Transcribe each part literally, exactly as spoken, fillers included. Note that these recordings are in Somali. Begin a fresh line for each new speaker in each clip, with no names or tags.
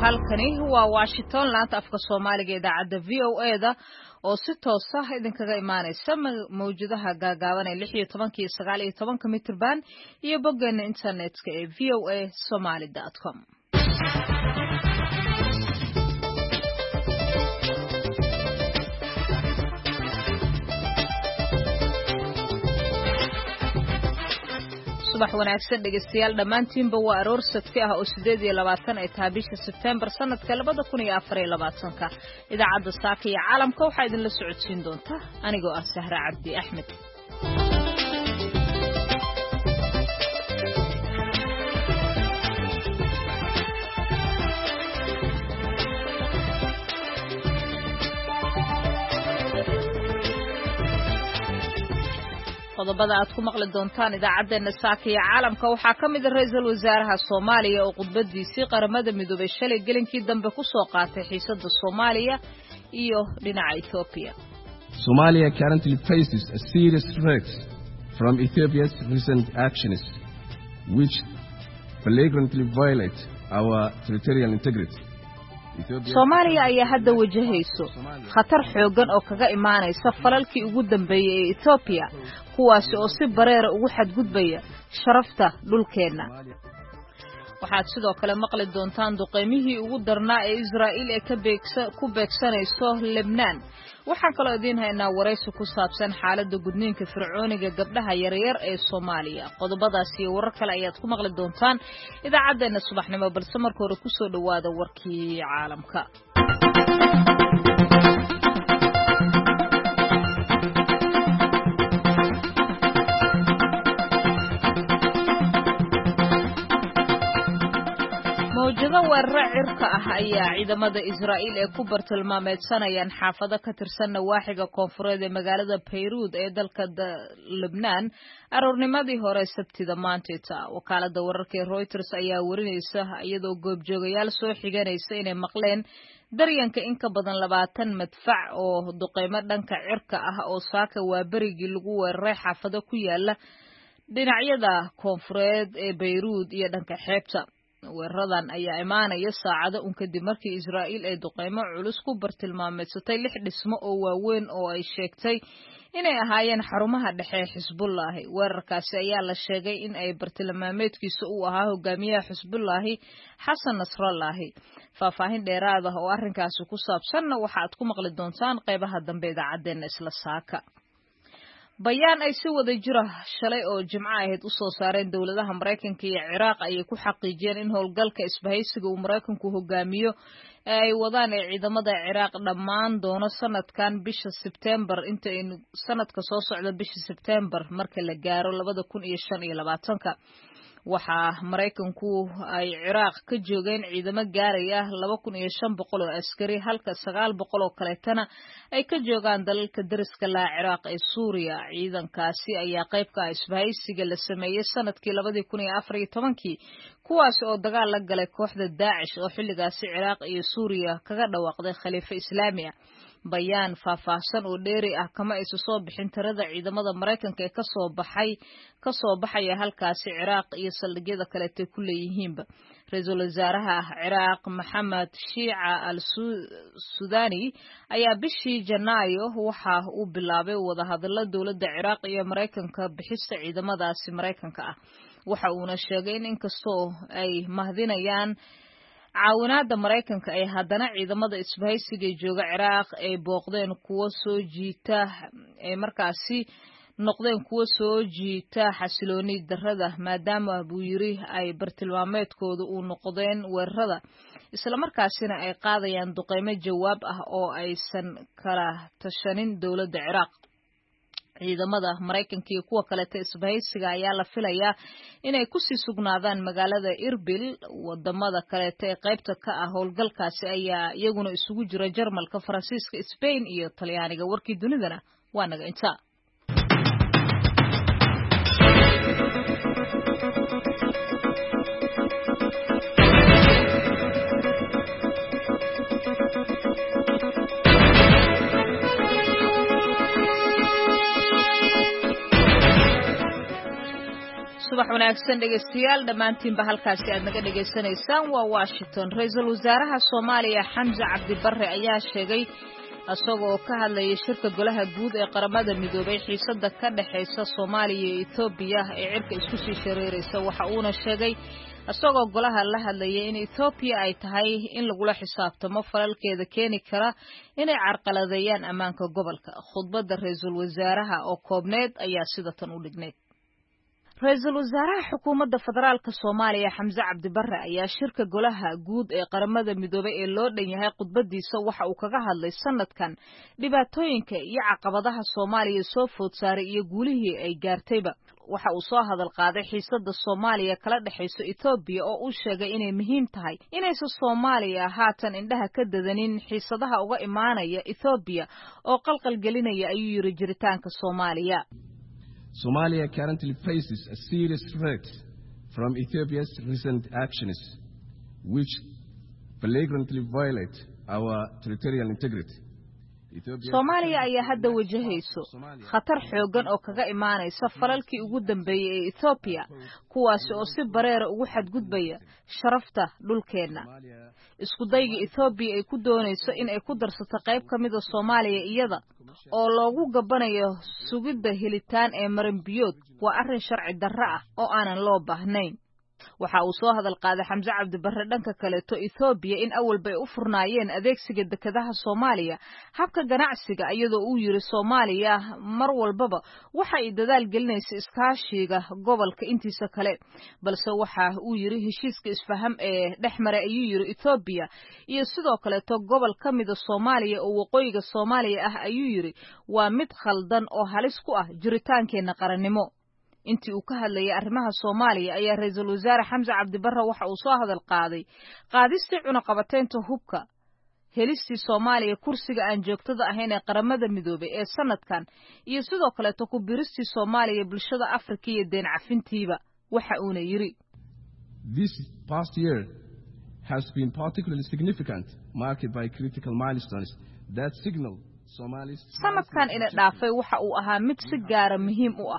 halkani waa Washington laanta afka Soomaaliga idaacada V O A da oo si toos ah idinkaga imaanaysa mawjadaha gaagaaban ee lix iyo toban iyo sagaal iyo toban mitir band iyo boggeena internetka ee v o a somali dot com. subax wanaagsan dhegeystayaal dhamaantiinba waa aroor sadki ah oo sideed iyo labaatan ay tahay bisha September sanadka laba kun iyo afar iyo labaatan ka idaacada saaka iyo caalamka waxa idin la socodsiin doonta anigoo ah Sahra Cabdi Axmed. qodobada aad ku maqli doontaan idaacadeena saaka iyo caalamka waxaa ka mid ah ra'iisul wasaaraha Soomaaliya oo khudbadiisii qaramada midoobay shalay gelinkii dambe ku soo qaatay xiisadda Soomaaliya iyo dhinaca Ethiopia.
Somalia currently faces a serious threat from Ethiopia's recent actions which flagrantly violate our territorial integrity.
Soomaaliya ayaa hadda wajahayso khatar xoogan oo kaga imaanaysa falalkii ugu dambeeyay ee Ethiopia kuwaasi oo si bareer ugu xadgudbaya sharafta dhulkeena. waxaad sidoo kale maqli doontaan duqeymihii ugu darnaa ee Israa'iil ee ka beegsan ku beegsanayso Lebanon. waxaan kaloo idin haynaa waraysi ku saabsan xaaladda gudniinka fircooniga gabdhaha yaryar ee Soomaaliya. qodobadaas iyo warar kale ayaad ku maqli doontaan idaacadeena subaxnimo balse marka hore ku soo dhawaada warkii caalamka. mawjado weerar cirka ah ayaa ciidamada Israa'iil ee ku bartilmaameedsanayaan xaafado ka tirsan nawaaxiga koonfureed ee magaalada Beirut ee dalka Lebanon aroornimadii hore Sabtida maanta. wakaalada wararka ee Reuters ayaa warinaysa iyadoo goobjoogayaal soo xiganaysa inay maqleen daryanka in ka badan labaatan madfac oo duqeymo dhanka cirka ah oo saaka waa berigii lagu weeraray xaafado ku yaala dhinacyada koonfureed ee Beirut iyo dhanka xeebta. weeraradan ayaa imaanaya saacado un kadib markii Israa'iil ay duqeymo culus ku bartilmaameedsatay lix dhismo oo waaweyn oo ay sheegtay inay ahaayeen xarumaha dhexe ee Xisbullah. weerarkaasi ayaa la sheegay in ay bartilmaameedkiisa u ahaa hogaamiyaha Xisbullah Xasan Nasrallah. faahfaahin dheeraad ah oo arrinkaasi ku saabsanna waxaad ku maqli doontaan qaybaha dambe idaacadeena isla saaka. bayaan ay si wada jira shalay oo Jimco ahayd u soo saareen dawladaha Mareykanka iyo Ciraaq ayay ku xaqiijiyeen in howlgalka isbahaysiga uu Mareykanku hogaamiyo ay wadaan ee ciidamada Ciraaq dhammaan doono sanadkan bisha September inta in sanadka soo socda bisha September marka la gaaro laba kun iyo shan iyo labaatan ka. waxaa Mareykanku ay Ciraaq ka joogeen ciidamo gaaraya laba kun iyo shan boqol oo askari halka sagaal boqol oo kaleetana ay ka joogaan dalalka dariska la Ciraaq ee Suuriya. ciidankaasi ayaa qayb ka ah isbahaysiga la sameeyay sanadkii laba kun iyo afar iyo toban kuwaas oo dagaal la galay kooxda Daesh oo xilligaasi Ciraaq iyo Suuriya kaga dhawaaqday khaliifo Islaami ah. bayaan faahfaahsan oo dheeri ah kama aysan soo bixin tirada ciidamada Mareykanka ee ka soo baxay ka soo baxaya halkaasi Ciraaq iyo saldhigyada kale ee ku leeyihiinba. ra'iisul wasaaraha Ciraaq Maxamed Shiica al-Sudani ayaa bishii Janaayo waxa uu bilaabay wadahadallo dawladda Ciraaq iyo Mareykanka bixista ciidamadaasi Mareykanka ah. waxa uuna sheegay in inkastoo ay mahdinayaan caawinaadda Mareykanka ay haddana ciidamada isbahaysiga jooga Ciraaq ay booqdeen kuwa soo jiita ee markaasi noqdeen kuwa soo jiita xasilooni darrada maadaama buu yiri ay bartilmaameedkooda u noqdeen weerarada isla markaasina ay qaadayaan duqeymo jawaab ah oo aysan kala tashanin dawladda Ciraaq. ciidamada Mareykanka iyo kuwa kale ee isbahaysiga ayaa la filayaa inay ku sii sugnaadaan magaalada Erbil. wadamada kale ee qaybta ka ah howlgalkaasi ayaa iyaguna isugu jira Jarmalka, Faransiiska, Spain iyo Talyaaniga. warkii dunidana waa naga inta. subax wanaagsan dhegeystayaal dhamaantiinba halkaasi aad naga dhageysanaysaan waa Washington. Ra'iisul Wasaaraha Soomaaliya Xamza Cabdi Barre ayaa sheegay asagoo ka hadlayay shirka golaha guud ee qaramada midoobay xiisada ka dhaxaysa Soomaaliya iyo Itoobiya ee cirka isku sii shareeraysa. Waxa uuna sheegay asagoo golaha la hadlayay in Itoobiya ay tahay in lagula xisaabtamo falalkeeda keeni kara inay carqaladeeyaan ammaanka gobolka. Khudbadda Ra'iisul Wasaaraha oo koobneed ayaa sidatan u dhigneed. Ra'iisul Wasaaraha Xukuumadda Federaalka Soomaaliya Xamza Cabdi Barre ayaa shirka golaha guud ee qaramada midoobay ee loo dhan yahay khudbadiisa waxa uu kaga hadlay sanadkan dhibaatooyinka iyo caqabadaha Soomaaliya soo food saaray iyo guulihii ay gaartayba. Waxa uu soo hadal qaaday xiisada Soomaaliya kala dhaxayso Itoobiya oo uu sheegay inay muhiim tahay inaysan Soomaaliya haatan indhaha ka dadanin xiisadaha uga imaanaya Itoobiya oo qalqal gelinaya ayuu yiri jiritaanka Soomaaliya.
Somalia currently faces a serious threat from Ethiopia's recent actions, which flagrantly violate our territorial integrity.
Soomaaliya ayaa hadda wajahayso khatar xoogan oo kaga imaanaysa falalkii ugu dambeeyay ee Ethiopia kuwaas oo si bareer ugu xadgudbaya sharafta dhulkeena. Isku dayga Ethiopia ay ku doonayso in ay ku darsato qayb kamid ah Soomaaliya iyada oo loogu gabanayo sugidda helitaan ee marinbiyood waa arrin sharci darro ah oo aanan loo baahnayn. waxa uu soo hadal qaaday Xamza Cabdi Barre dhanka kale to Ethiopia in awalba ay u furnaayeen adeegsiga dekedaha Soomaaliya habka ganacsiga iyadoo uu yiri Soomaaliya mar walbaba waxa ay dadaal gelinaysaa iskaashiga gobolka intiisa kale balse waxa uu yiri heshiiska isfaham ee dhexmara ayuu yiri Ethiopia iyo sidoo kale to gobol kamid ah Soomaaliya oo waqooyiga Soomaaliya ah ayuu yiri waa mid khaldan oo halis ku ah jiritaankeena qarannimo. intii uu ka hadlayay arrimaha Soomaaliya ayaa Ra'iisul Wasaare Xamza Cabdi Barre waxa uu soo hadal qaaday qaadistii cunaqabateynta hubka helistii Soomaaliya kursiga aan joogtada ahayn ee qaramada midoobay ee sanadkan iyo sidoo kale ku biristii Soomaaliya bulshada Afrika iyo deen cafintiiba waxa uu yiri
This past year has been particularly significant, marked by critical milestones that signal
sanadkan ina dhaafay waxa uu ahaa mid si gaar ah muhiim u ah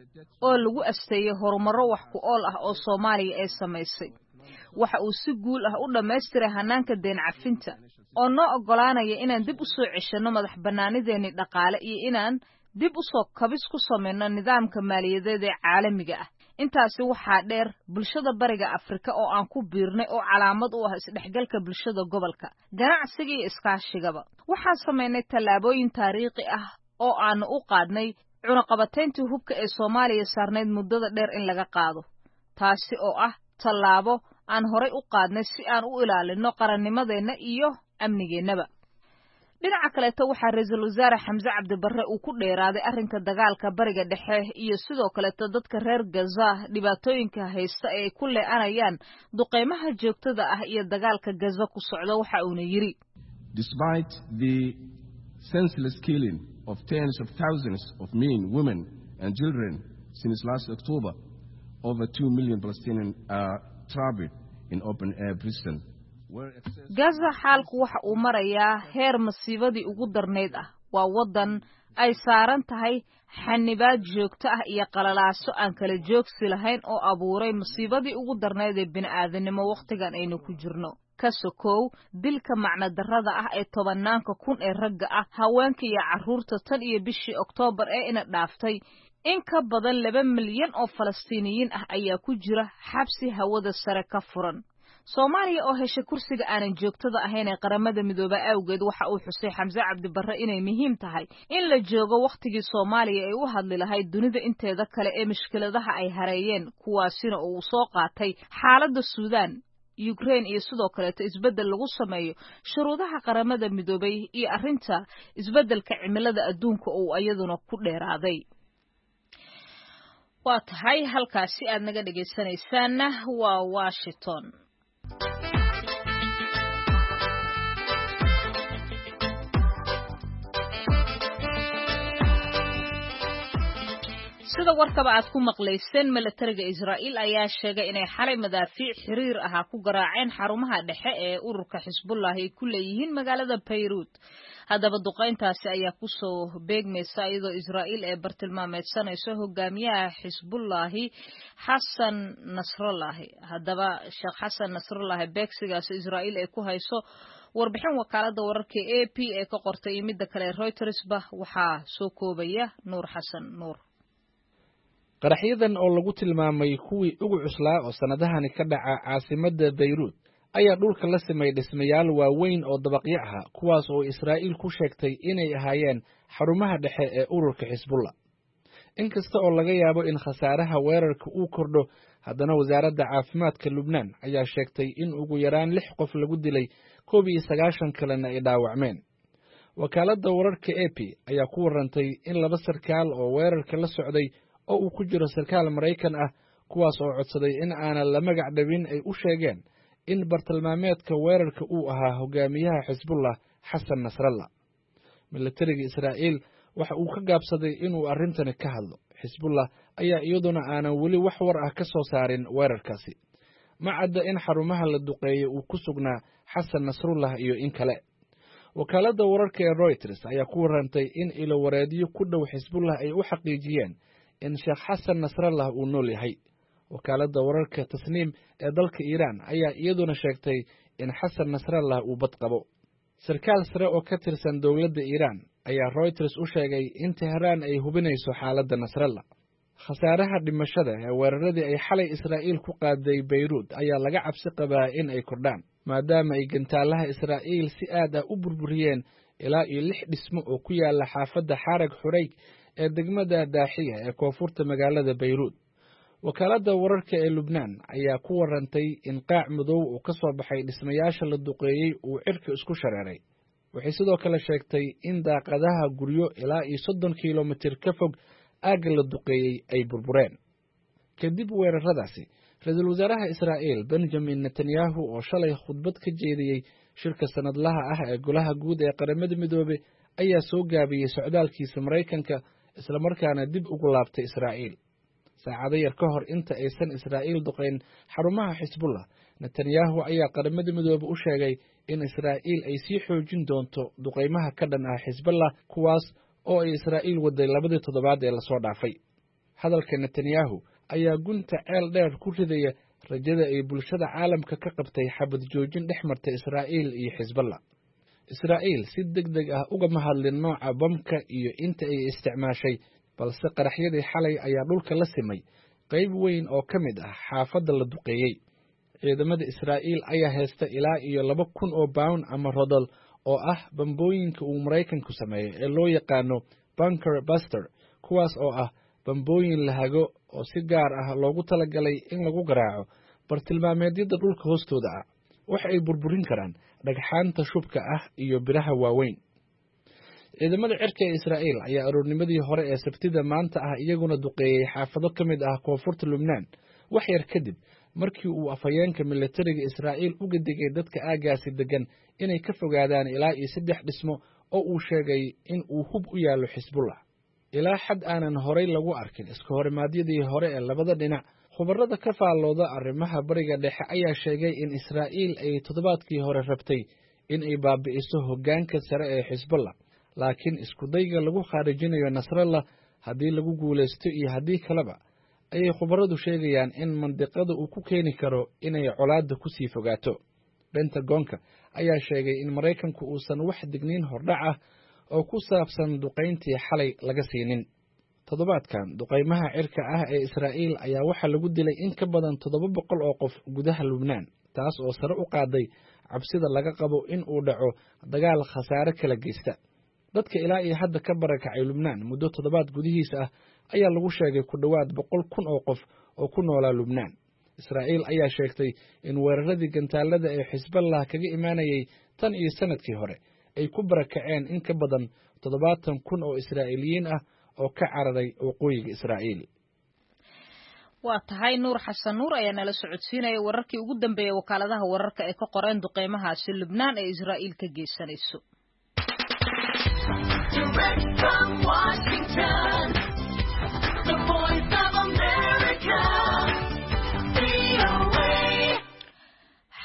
oo lagu asteeyay horumaro wax ku ool ah oo Soomaaliya ay sameysay waxa uu si guul ah u dhameystiray hanaanka deen cafinta oo noo ogolaanaya inaan dib u soo ceshano madax banaanideena dhaqaale iyo inaan dib u soo kabis ku sameeyno nidaamka maaliyadeed ee caalamiga ah intaasi waxa dheer bulshada bariga Afrika oo aan ku biirnay oo calaamad u ah isdhexgalka bulshada gobolka ganacsiga iyo iskaashigaba waxa sameeynay talaabooyin taariikhi ah oo aan u qaadnay cunaqabateyntii hubka ee Soomaaliya saarneyd muddada dheer in laga qaado taasi oo ah talaabo aan horay u qaadnay si aan u ilaalino qarannimadeena iyo amnigeennaba. dhinaca kale ta waxa Ra'iisul Wasaare Xamza Cabdi Barre uu ku dheeraaday arrinka dagaalka bariga dhexe iyo sidoo kale ta dadka reer Gaza dhibaatooyinka haysta ee ku leeanayaan duqeymaha joogtada ah iyo dagaalka Gaza ku socda waxa uu yiri
Despite the senseless killing of tens of thousands of men, women and children since last October, over two million Palestinians are trapped in open air prison.
Gaza xaalku waxa uu marayaa heer masiibadii ugu darneed ah waa wadan ay saaran tahay xanibaad joogto ah iyo qalalaaso aan kala joogsi lahayn oo abuuray masiibadii ugu darneed ee bini'aadanimo waqtigan aynu ku jirno ka sokow dilka macna darrada ah ee tobanaanka kun ee ragga ah haweenka iyo carruurta tan iyo bishii Oktoobar ee ina dhaaftay in ka badan laba milyan oo Falastiiniyiin ah ayaa ku jira xabsi hawada sare ka furan. Soomaaliya oo heshay kursiga aanan joogtada ahayn ee qaramada midoobay awgeed waxa uu xusay Xamza Cabdi Barre inay muhiim tahay in la joogo waqtigii Soomaaliya ay u hadli lahayd dunida inteeda kale ee mushkiladaha ay hareeyeen kuwaasina uu soo qaatay xaaladda Suudaan Ukraine iyo sidoo kale isbedel lagu sameeyo shuruudaha qaramada midoobay iyo arrinta isbedelka cimilada adduunka oo ayaduna ku dheeraaday. waa tahay halkaasi aad naga dhageysanaysaan waa Washington. sida warkaba aad ku maqlayseen militariga Israa'iil ayaa sheegay inay xalay madaafiic xiriir ah ku garaaceen xarumaha dhexe ee ururka Xisbullah ay ku leeyihiin magaalada Beirut. Haddaba duqeyntaasi ayaa ku soo beegmaysa iyadoo Israa'iil ay bartilmaameedsanayso hogaamiyaha Xisbullah Hassan Nasrallah. Haddaba Sheekh Hassan Nasrallah beegsigaas Israa'iil ay ku hayso warbixin wakaalada wararka A P ee ka qortay midda kale Reuters ba waxaa soo koobaya Nuur Xasan Nuur.
qaraxyadan oo lagu tilmaamay kuwii ugu cuslaa oo sanadahani ka dhaca caasimadda Beirut ayaa dhulka la sameeyay dhismayaal waaweyn oo dabaqyo ah kuwaas oo Israa'iil ku sheegtay inay ahaayeen xarumaha dhexe ee ururka Xisbullah. inkasta oo laga yaabo in khasaaraha weerarka uu kordho, haddana wasaaradda caafimaadka Lubnaan ayaa sheegtay in ugu yaraan lix qof lagu dilay koob iyo sagaashan kalena ay dhaawacmeen. wakaaladda wararka A P ayaa ku warantay in laba sarkaal oo weerarka la socday oo uu ku jiro sarkaal Maraykan ah kuwaas oo codsaday in aanan la magac dhabin ay u sheegeen in bartilmaameedka weerarka uu ahaa hogaamiyaha Xisbullah Hassan Nasrallah. militariga Israa'iil waxa uu ka gaabsaday inuu arrintani ka hadlo. Xisbullah ayaa iyaduna aanan weli wax war ah ka soo saarin weerarkaasi. ma cadda in xarumaha la duqeeyay uu ku sugnaa Hassan Nasrallah iyo in kale. wakaaladda wararka ee Reuters ayaa ku warantay in ilo wareediyo ku dhow Xisbullah ay u xaqiijiyeen in Sheekh Hassan Nasrallah uu nool yahay. wakaaladda wararka Tasniim ee dalka Iiraan ayaa iyaduna sheegtay in Hassan Nasrallah uu bad qabo. sarkaal sare oo ka tirsan dowladda Iiraan ayaa Reuters u sheegay in Tehran ay hubinayso xaaladda Nasrallah. khasaaraha dhimashada ee weeraradii ay xalay Israa'iil ku qaaday Beirut ayaa laga cabsi qabaa in ay kordhaan, maadaama ay gantaalaha Israa'iil si aad ah u burburiyeen ilaa iyo lix dhismo oo ku yaala xaafadda Xarag Xurayg ee degmada Daaxiya ee koonfurta magaalada Beirut. wakaaladda wararka ee Lubnaan ayaa ku warantay in qaac madow oo ka soo baxay dhismayaasha la duqeeyey uu cirka isku shareeray. waxay sidoo kale sheegtay in daaqadaha guryo ilaa iyo soddon kiilomitir ka fog aagga la duqeeyey ay burbureen. kadib weeraradaasi, ra-iisul wasaaraha Israa'iil Benjamin Netanyahu oo shalay khudbad ka jeediyey shirka sanadlaha ah ee golaha guud ee qaramada midoobay ayaa soo gaabiyey socdaalkiisa Maraykanka isla markaana dib ugu laabtay Israa'iil. saacado yar ka hor inta aysan Israa'iil duqeyn xarumaha Xisbullah, Netanyahu ayaa qaramada midoobay u sheegay in Israa'iil ay sii xoojin doonto duqeymaha ka dhan ah Xisbullah kuwaas oo ay Israa'iil waday labadii toddobaad ee lasoo dhaafay. hadalka Netanyahu ayaa gunta ceel dheer ku ridaya rajada ay bulshada caalamka ka qabtay xabad joojin dhex martay Israa'iil iyo Xisbullah. Israa'iil si degdeg ah ugama hadlin nooca bamka iyo inta ay isticmaashay, balse qaraxyadii xalay ayaa dhulka la simay qayb weyn oo ka mid ah xaafadda la duqeeyey. ciidamada Israa'iil ayaa haysta ilaa iyo laba kun oo pound ama rodol oo ah bambooyinka uu Maraykanku sameeyay ee loo yaqaano bunker buster, kuwaas oo ah bambooyin la hago oo si gaar ah loogu talagalay in lagu garaaco bartilmaameedyada dhulka hoostooda ah. wax ay burburin karaan dhagxaanta shubka ah iyo biraha waaweyn. ciidamada cirka ee Israa'iil ayaa aroornimadii hore ee Sabtida maanta ah iyaguna duqeeyay xaafado ka mid ah koonfurta Lubnaan, wax yar kadib markii uu afhayeenka militariga Israa'iil uga digay dadka aagaasi degan inay ka fogaadaan ilaa iyo saddex dhismo oo uu sheegay in uu hub u yaalo Xisbullah. ilaa xad aanan horay lagu arkin iska horimaadyadii hore ee labada dhinac. khubarada ka faallooda arrimaha bariga dhexe ayaa sheegay in Israa'iil ay toddobaadkii hore rabtay in ay baabi'iso hoggaanka sare ee Xisbullah, laakiin isku dayga lagu khaarijinayo Nasrallah haddii lagu guulaysto iyo haddii kaleba ayay khubaradu sheegayaan in mandiqada uu ku keeni karo inay colaadda ku sii fogaato. Pentagonka ayaa sheegay in Maraykanku uusan wax digniin hordhac ah oo ku saabsan duqayntii xalay laga siinin. toddobaadkan duqaymaha cirka ah ee Israa'iil ayaa waxaa lagu dilay in ka badan toddoba boqol oo qof gudaha Lubnaan, taas oo sare u qaaday cabsida laga qabo in uu dhaco dagaal khasaare kala geysta. dadka ilaa iyo hadda ka barakacay Lubnaan muddo toddobaad gudihiisa ah ayaa lagu sheegay ku dhowaad boqol kun oo qof oo ku noolaa Lubnaan. Israa'iil ayaa sheegtay in weeraradii gantaalada ee Xisbullah kaga imaanayay tan iyo sanadkii hore ay ku barakaceen in ka badan toddobaatan kun oo Israa'iiliyiin ah oo ka cararay waqooyiga Israa'iil.
waa tahay Nuur Xasan Nuur ayaa nala socodsiinaya wararkii ugu dambeeyay wakaaladaha wararka ee ka qoreen duqeymahaasi Lubnaan ee Israa'iil ka geysanayso. Direct from Washington, the voice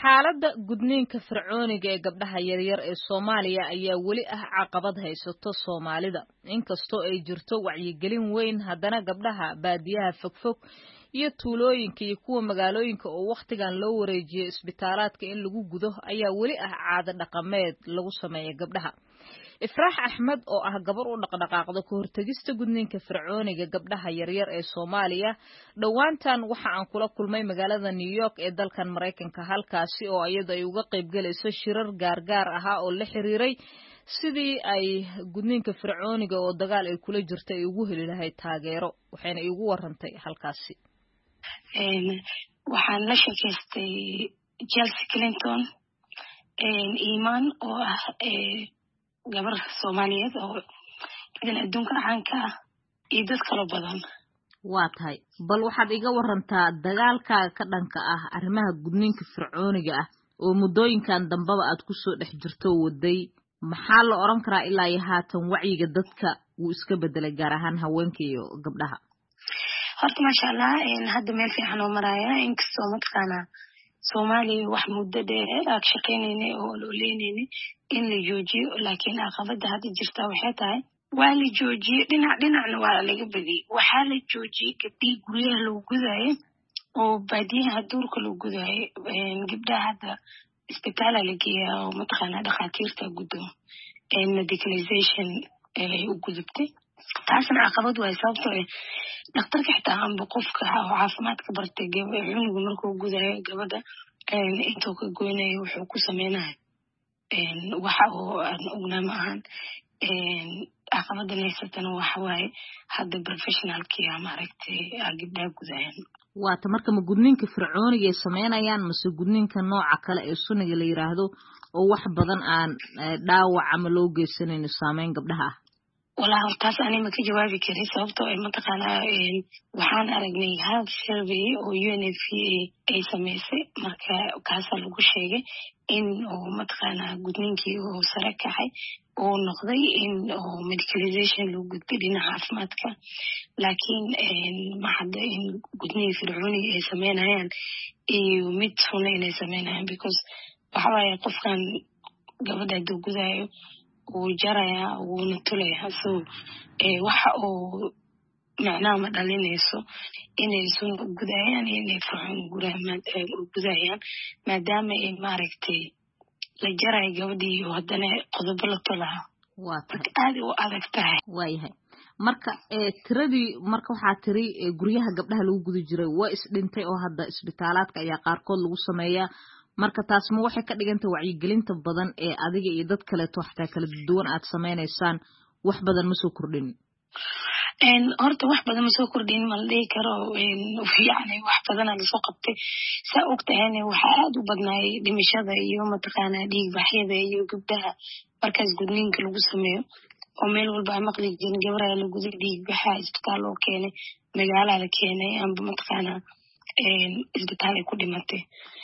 xaaladda gudniinka fircooniga ee gabdhaha yaryar ee Soomaaliya ayaa weli ah caqabad haysato Soomaalida inkastoo ay jirto wacyigelin weyn haddana gabdhaha baadiyaha fogfog iyo tuulooyinka iyo kuwa magaalooyinka oo waqtigan loo wareejiyay isbitaalaadka in lagu gudo ayaa weli ah caado dhaqameed lagu sameeyo gabdhaha Ifraax Axmed oo ah gabar u dhaqdhaqaaqda ka hortagista gudniinka fircooniga gabdhaha yaryar ee Soomaaliya dhawaantan waxa aan kula kulmay magaalada New York ee dalkan Mareykanka halkaasi oo iyada ay uga qayb galayso shirar gaargaar ah oo la xiriiray sidii ay gudniinka fircooniga oo dagaal ay kula jirtay ay ugu heli lahayd taageero waxayna igu warantay halkaasi
een waxaan la sheekaystay Chelsea Clinton een iimaan oo ah ee gabar Soomaaliyeed oo idan adduunka caanka ah iyo dad kala badan
waa tahay bal waxaad iga warantaa dagaalka ka dhanka ah arrimaha gudniinka fircooniga ah oo muddooyinkan dambaba aad ku soo dhex jirto waday maxaa la oran karaa ilaa iyo haatan wacyiga dadka uu iska bedelay gaar ahaan haweenka iyo gabdhaha
horta masha Allah in hadda meel fiican oo maraya inkastoo mataqaana Soomaaliya wax muddo dheer ah shaqeynayna oo looleynayna in la joojiyo laakiin caqabada hadda jirta waxay tahay waa la joojiyay dhinac dhinacna waa laga badiyay waxa la joojiyay gabdhii guryaha lagu gudayo oo baadiyaha duurka lagu gudayo gabdhaha hadda isbitaal la geeyo oo mataqaana dhaqaatiirta gudo ee medicalization ee u gudubtay taasna caqabad way sababtoo ah dhaqtarka xitaa amba qofka caafimaadka bartay cunuga markuu gudayo gabadha intuu ka goynayo wuxuu ku sameynayaa waxa oo aan ognaa maahan caqabada haysatana waxa waaye hadda professionalkii ama aragtay gabdhaha gudayaan
waata marka ma gudniinka fircooniga ay sameynayaan mase gudniinka nooca kale ee sunniga la yiraahdo oo wax badan aan dhaawac ama loo geysanayno saameyn gabdhaha ah
والله hortaas ani ma ka jawaabi karin sababtoo ay mataqaana een waxaan aragnay hal survey oo U N F P A ay sameysay marka kaas lagu sheegay in oo mataqaana gudniinkii oo sare kacay oo noqday in oo medicalization loo gudbay dhinaca caafimaadka laakiin een ma hadda in gudniinka fircooniga ay sameynayaan iyo mid xun ay sameynayaan because waxa waaye qofkan gabadha duu gudayo oo jaraya oo natulaya soo ee waxa oo macnaha ma dhalinayso inay soo gudayaan inay fircoon guraamaan gudayaan maadaama ay maaragtay la jaray gabadhii oo haddana qodobo la tolaha
waa
aad u adag tahay
waayahay marka ee tiradii marka waxaa tiri guryaha gabdhaha lagu gudi jiray waa is dhintay oo hadda isbitaalaadka ayaa qaarkood lagu sameeyaa marka taas ma waxay ka dhigantay wacyigelinta badan ee adiga iyo dad kale to xataa kala duwan aad sameynaysaan wax badan ma soo kordhin
een horta wax badan ma soo kordhin ma la dhihi karo een yani wax badan la soo qabtay saa ogtahay waxa aad u badnaay dhimashada iyo mataqaana dhiig baxyada iyo gabdhaha markaas gudniinka lagu sameeyo oo meel walba maqli jirin gabadha lagu dhiig baxa isbitaal loo keenay magaalada la keenay amba mataqaana een isbitaal ay ku dhimatay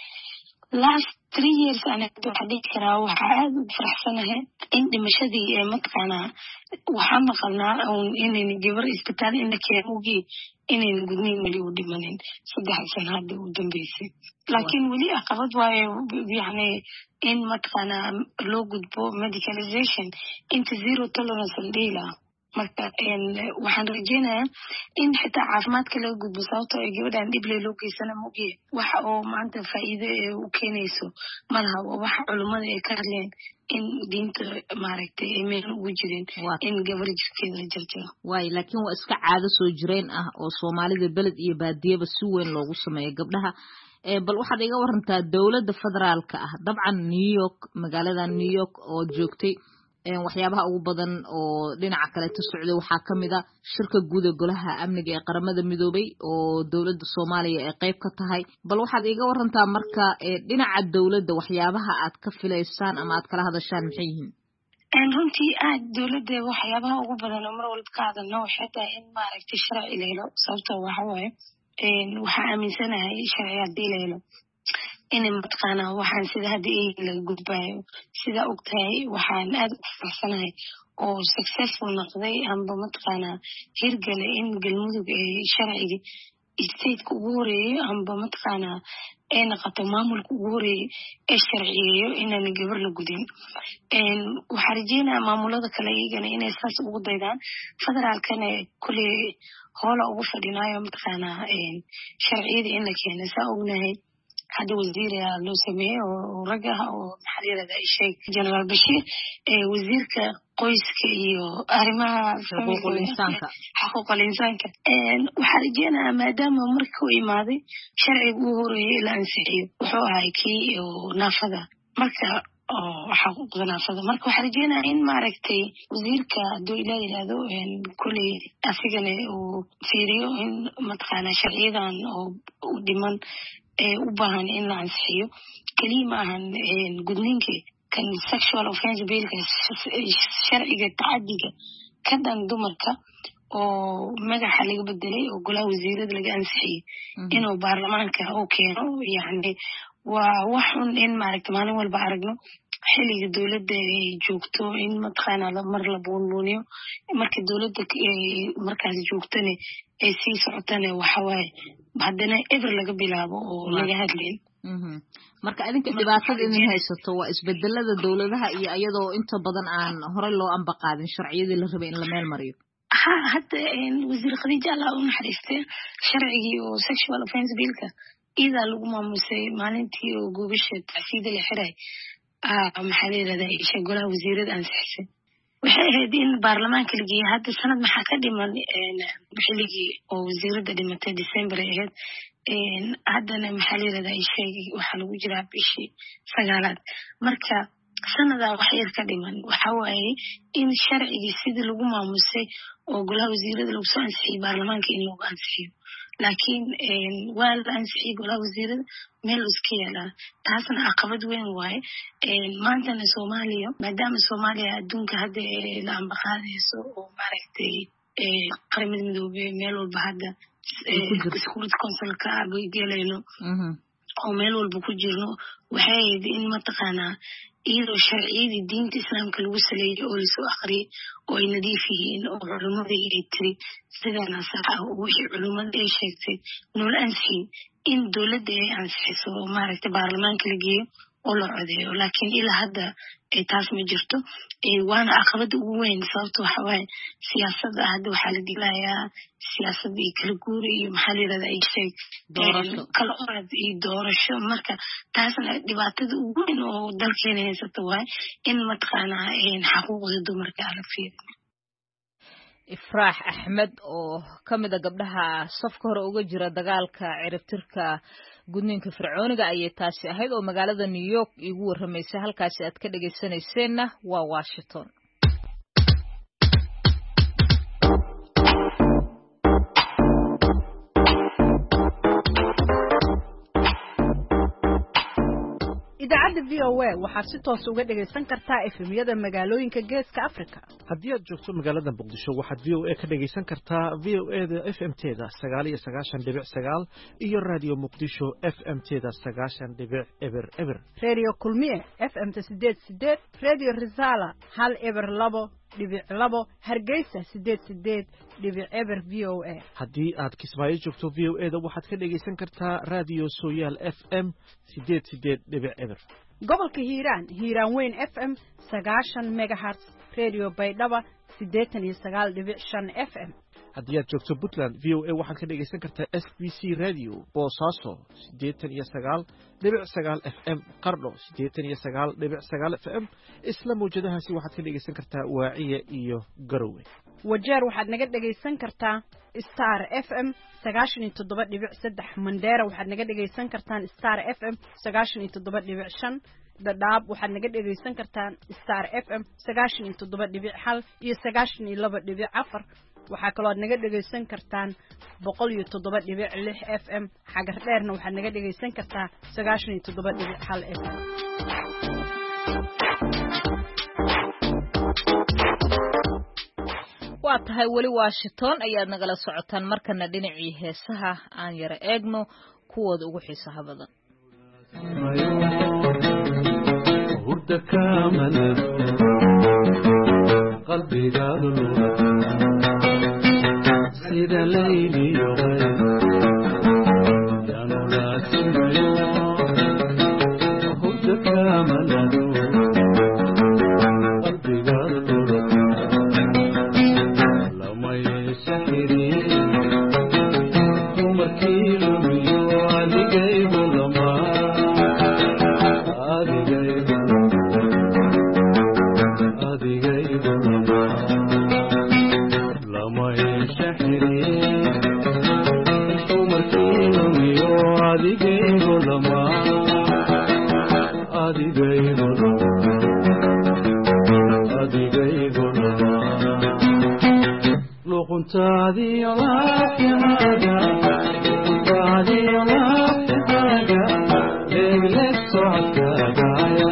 last three years أنا أديك كرا وحاد فرحسنها إن مشادي متقنا وحنا قلنا أو إن نجبر إستبتال إنك يوجي إن نقولني مليو دمانين صدق سنة هذا ودم بيسي لكن ولي أقرض واي يعني إن متقنا لو جود بو medicalization إنت zero tolerance الليلة marka een waxaan rajeynayaa in xitaa caafimaadka laga gudbo sababtoo ay gabadhan dib loo geysana moogiye waxa oo maanta faa'iido u keenayso malaha waxa culimada ay ka hadleen in diinta maaragtay ay meel ugu jireen in gabar jirkeeda la jarjaro
waay laakiin waa iska caado soo jireen ah oo Soomaalida beled iyo baadiyaba si weyn loogu sameeyo gabdhaha ee bal waxaad iga warantaa dawladda federaalka ah dabcan New York magaalada New York oo joogtay een waxyaabaha ugu badan oo dhinaca kale ka socday waxa kamid ah shirka guud ee golaha amniga ee qaramada midoobay oo dawladda Soomaaliya ay qayb ka tahay bal waxaad iga warantaa marka ee dhinaca dawladda waxyaabaha aad ka filaysaan ama aad kala hadashaan maxay yihiin
een runtii aad dawladda waxyaabaha ugu badan oo mar walba ka hadalno waxay tahay in maaragtay sharci leelo sababtoo waxa waaye een waxa aaminsanahay sharciga leelo in matqana waxaan sida hadda ay laga gudbaayo sida ogtahay waxaan aad u faraxsanahay oo successful noqday amba matqana hirgale in galmudug ee sharciga state ku horeeyay amba matqana ee noqoto maamulka ugu horeeyay ee sharciyeeyo inaan gabar la gudin waxaa rajeynaya maamulada kale iyagana inay saas ugu daydaan federaalkana kuley hoola ugu fadhinaayo mataqaanaa sharciyada in la keeno saa ognahay hadda wasiir loo sameeyey oo rag ah oo maxaa la yirahdaa sheekh generaal bashiir wasiirka qoyska iyo arrimaha xuquuqul insaanka xuquuqul insaanka waxaa rajeynayaa maadaama markii uu imaaday sharciga ugu horeeyay la ansixiyo wuxuu ahay kii naafada marka xuquuqda naafada marka waxaa rajeynayaa in maaragtay wasiirka hadduu ilaa yidhaahdo kuley asigana uu fiiriyo in mataqaanaa sharciyadan oo u dhiman u baahan in la ansixiyo keliya ma ahan gudniinka kan sexual offense billka sharciga tacadiga ka dhan dumarka oo magaxa laga bedelay oo golaha wasiirada laga ansixiyey inuu baarlamaanka u keeno yani waa wax un in maaragta maalin walba aragno xilliga dowladda ay joogto in mataqaanaa mar la buunbuuniyo marka dowladda markaas joogtana ay sii socotana waxawaaye haddana eber laga bilaabo oo laga hadlayn
marka idinka dhibaatada idin haysato waa isbedelada dowladaha iyo iyadoo inta badan aan horey loo ambaqaadin sharciyadii la rabay in la meel mariyo
ha hadda wasiir khadiija allah u naxariistay sharcigii oo sexual offense billka idaa lagu maamusay maalintii oo gubasha tacsiida la xiray maxaa la yirahdaa isha golaha wasiirada ansixisay waxay ahayd in baarlamaanka la geeyay hadda sanad maxaa ka dhiman xilligii oo wasiirada dhimatay december ay ahayd haddana maxaa la yirahdaa isheegay waxaa lagu jiraa bishii sagaalaad marka sanadaa wax yar ka dhiman waxa waaye in sharcigii sidii lagu maamusay oo golaha wasiirada lagu soo ansixiyey baarlamaanka in lagu ansixiyo laakiin waa la ansixiyey golaha wasiirada meel iska yaalaa taasna caqabad weyn waaye maantana soomaaliya maadaama soomaaliya adduunka hadda la ambaqaadayso oo maaragtay qaramada midoobey meel walba hadda security councilka arbay gelayno oo meel walba ku jirno waxay ahayd in mataqaanaa iyadoo sharciyadii diinta islaamka lagu saleeyay oo lasoo akhriyay oo ay nadiif yihiin oo culimadii ay tiri sidana sax ah oo wixii culimada ay sheegtay nool ansixiin in dowladda ay ansixiso oo maaragtay baarlamaanka la geeyo oo la codeeyo laakiin ilaa hadda taas ma jirto waana caqabada ugu weyn sababto waxa waaye siyaasadda hadda waxaa la dilayaa siyaasadda iyo kala guuri iyo maxaa la yirahdaa ay sheeg kala orad iyo doorasho marka taasna dhibaatada ugu weyn oo dalkeena haysato waaye in mataqaanaa xaquuqda dumarka la fiiriyo
ifraax axmed oo ka mid a gabdhaha safka hore uga jira dagaalka ciribtirka gudniinka fircooniga ayay taasi ahayd oo magaalada new york igu warramaysay halkaasi aad ka dhegaysanayseena waa washington
idaacadda v o a waxaad si toos uga dhagaysan kartaa efemyada magaalooyinka geeska africa
haddii aad joogto magaalada muqdisho waxaad v o a ka dhagaysan kartaa v o a da f m teda sagaal iyo sagaashan dhibic sagaal iyo radio muqdisho f m teda sagaashan dhibic eber eber
radio kulmiye f m ta sideed sideed radio risala hal eber labo dhibic labo hargeysa sideed sideed dhibic eber v o a
haddii aad kismaayo joogto v o a da waxaad ka dhagaysan kartaa radio sooyaal f m sideed sideed dhibic eber
gobolka hiiraan hiiraan weyn f m sagaashan megahertz radio baydhaba siddeetan iyo sagaal dhibic shan f m
haddii aad joogto puntland v o a waxaad ka dhagaysan kartaa s b c radio boosaaso siddeetan iyo sagaal dhibic sagaal f m qardho siddeetan iyo sagaal dhibic sagaal f m isla mawjadahaasi waxaad ka dhagaysan kartaa waaciya iyo garowe
wajeer waxaad naga dhagaysan kartaa star f m sagaashan iyo toddoba dhibic saddex mandheera waxaad naga dhagaysan kartaan star f m sagaashan iyo toddoba dhibic shan dhadhaab waxaad naga dhagaysan kartaan star f m sagaashan iyo toddoba dhibic hal iyo sagaashan iyo laba dhibic afar waxaa kaloo aad naga dhagaysan kartaan boqol iyo toddoba dhibic lix f m xagar dheerna waxaad naga dhagaysan kartaa sagaashan iyo toddoba dhibic hal f m
waa tahay weli washington ayaad nagala socotaan markana dhinacii heesaha aan yara eegno kuwooda ugu xiisaha badan
sida layliyo yaanu laasimayo luquntaadii laafyahaaga luquntaadii laafyahaaga leegleeg socodkaaga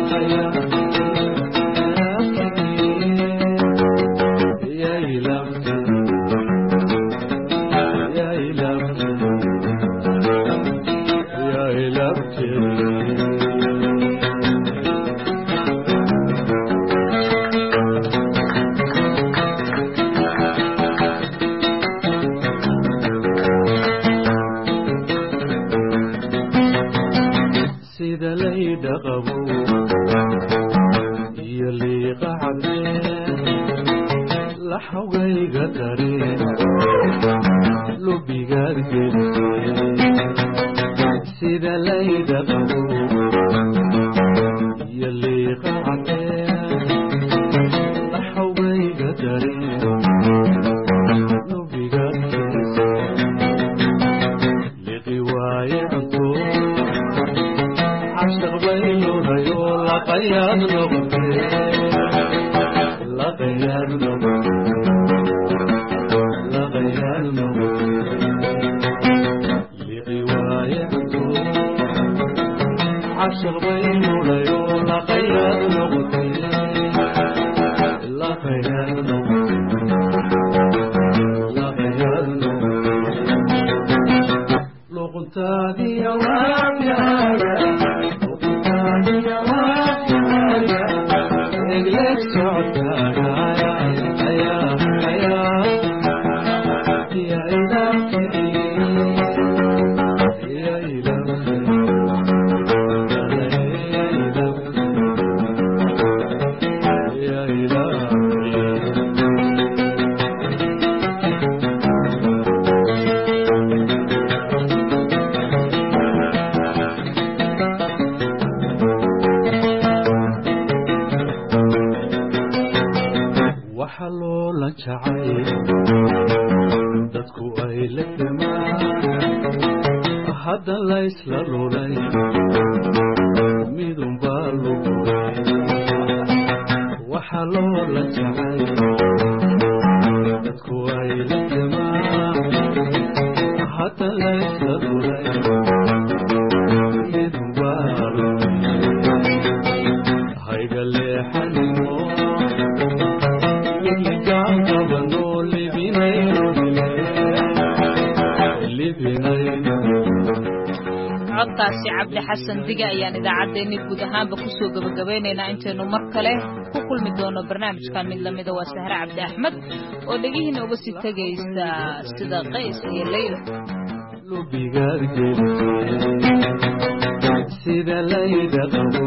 codkaasi cabdi xasan diga ayaan idaacaddeenni guud ahaanba kusoo gabagabaynaynaa intaynu mar kale ku kulmi doono barnaamijkan mid lamida waa sahre cabdi axmed oo dhegihiina uga sii tegaysa sida qays iyo leyla
sida layda qabo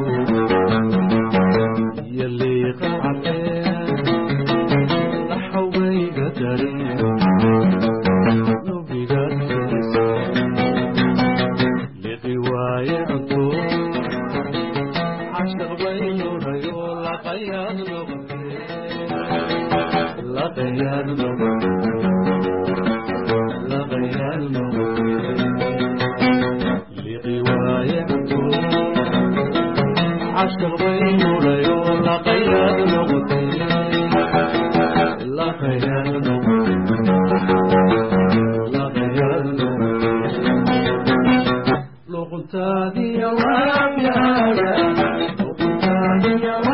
iyo liiqa cadeen laxawayga dareen luquntaadii laafyahaaga luquntaadii